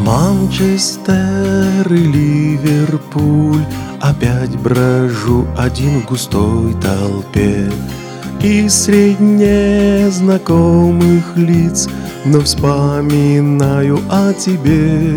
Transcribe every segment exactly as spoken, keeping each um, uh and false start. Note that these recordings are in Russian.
Манчестер и Ливерпуль, опять брожу один в густой толпе, и среди незнакомых лиц вновь вспоминаю о тебе.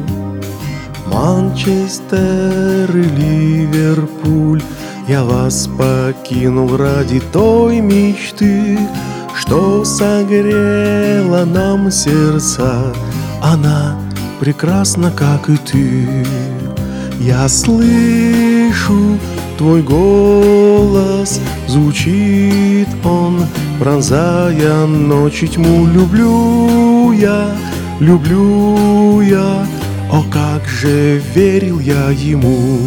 Манчестер и Ливерпуль, я вас покинул ради той мечты, что согрела нам сердца. Она прекрасна, как и ты. Я слышу твой голос, звучит он, пронзая ночь и тьму. Люблю я, люблю я, о, как же верил я ему.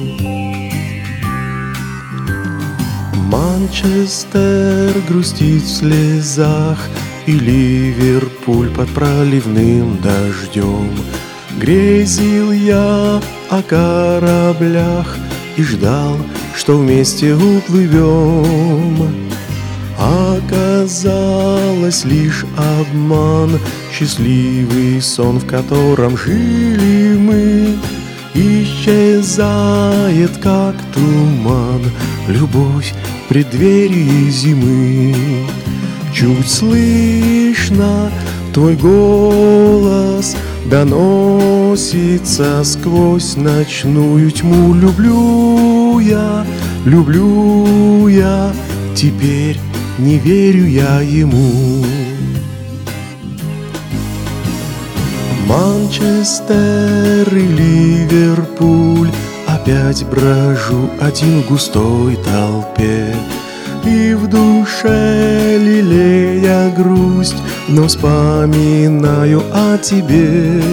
Манчестер грустит в слезах, и Ливерпуль под проливным дождем. Грезил я о кораблях и ждал, что вместе уплывем. Оказалось лишь обман, счастливый сон, в котором жили мы, исчезает, как туман, любовь в преддверии зимы. Чуть слышно твой голос доносится сквозь ночную тьму. Люблю я, люблю я, теперь не верю я ему. Манчестер и Ливерпуль, опять брожу один в густой толпе, и в душе лелея грусть, но вспоминаю о тебе.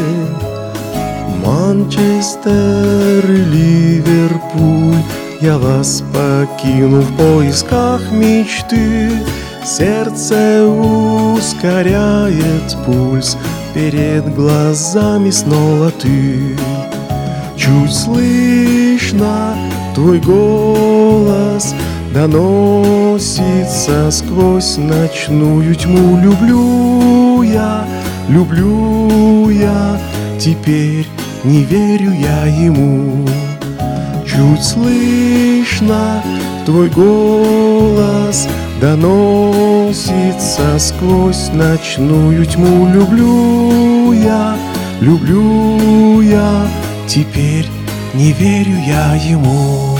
Манчестер и Ливерпуль, я вас покину в поисках мечты. Сердце ускоряет пульс, перед глазами снова ты. Чуть слышно твой голос доносится сквозь ночную тьму. Люблю я, люблю я, теперь не верю я ему. Чуть слышно твой голос доносится сквозь ночную тьму. Люблю я, люблю я, теперь не верю я ему.